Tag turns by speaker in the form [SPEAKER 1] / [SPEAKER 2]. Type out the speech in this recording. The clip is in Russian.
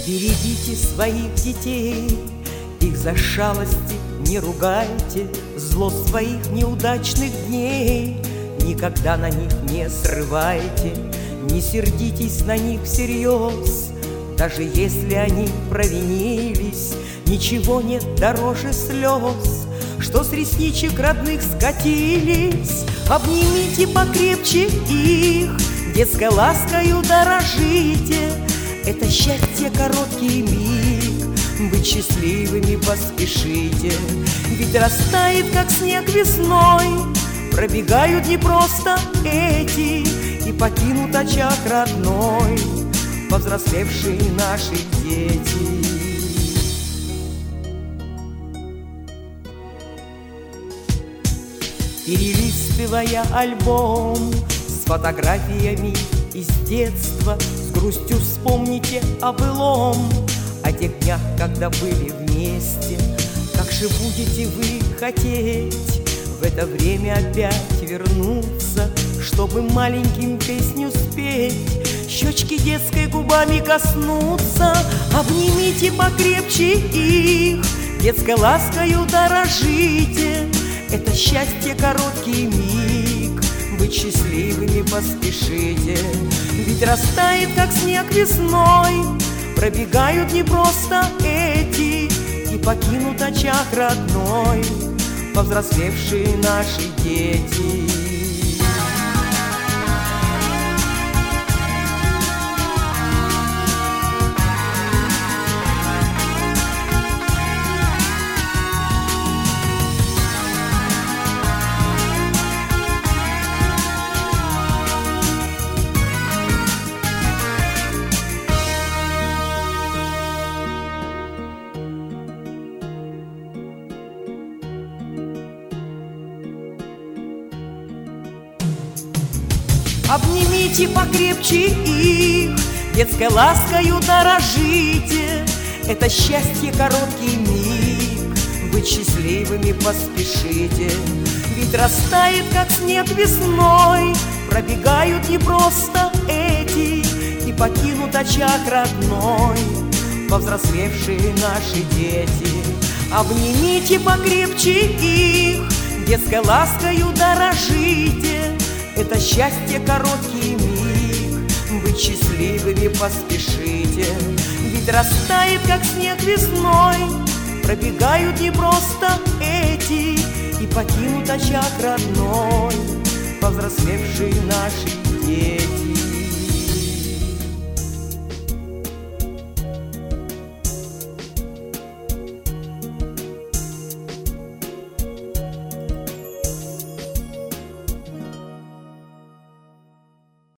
[SPEAKER 1] Берегите своих детей, их за шалости не ругайте, зло своих неудачных дней никогда на них не срывайте. Не сердитесь на них всерьез, даже если они провинились. Ничего нет дороже слез, что с ресничек родных скатились. Обнимите покрепче их, детской ласкою дорожите. Это счастье короткий миг, быть счастливыми поспешите. Ведь растает, как снег весной, пробегают не просто эти, и покинут очаг родной повзрослевшие наши дети. Перелистывая альбом с фотографиями из детства, с грустью вспомните о былом, о тех днях, когда были вместе. Как же будете вы хотеть в это время опять вернуться, чтобы маленьким песню спеть, щечки детской губами коснуться. Обнимите покрепче их, детской ласкою дорожите. Это счастье короткий миг, быть счастливыми поспешите. Ведь растает, как снег весной, пробегают не просто эти, и покинут очаг родной повзрослевшие наши дети. Обнимите покрепче их, детской ласкою дорожите. Это счастье короткий миг, быть счастливыми поспешите. Ведь растает, как снег весной, пробегают не просто эти, и покинут очаг родной повзрослевшие наши дети. Обнимите покрепче их, детской ласкою дорожите. Это счастье короткий миг, быть счастливыми поспешите. Ведь растает, как снег весной, пробегают не просто эти, и покинут очаг родной повзрослевшие наши дети.